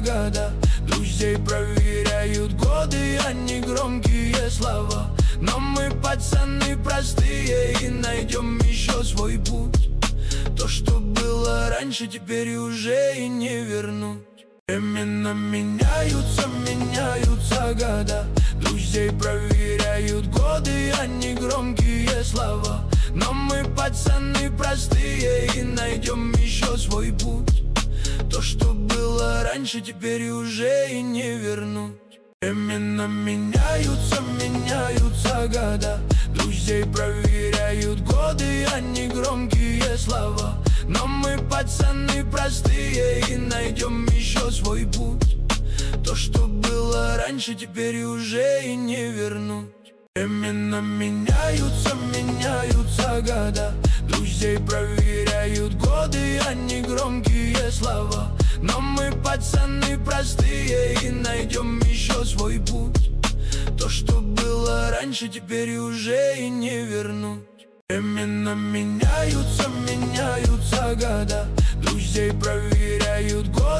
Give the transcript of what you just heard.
года. Друзей проверяют годы, а не громкие слова. Но мы пацаны простые и найдем еще свой путь. То, что было раньше, теперь уже и не вернуть. Временно меняются года. Друзей проверяют годы, а не громкие слова. Но мы пацаны простые и найдем еще свой путь. То, что было раньше, теперь уже и не вернуть. Временно меняются года. Друзей проверяют годы, а не громкие слова. Но мы пацаны простые и найдем еще свой путь. То, что было раньше, теперь уже и не вернуть. Временно меняются года. Друзей проверяют годы, а не громкие слова. Но мы пацаны простые и найдем еще свой путь. То, что было раньше, теперь уже и не вернуть. Временно меняются года. Друзей проверяют годы.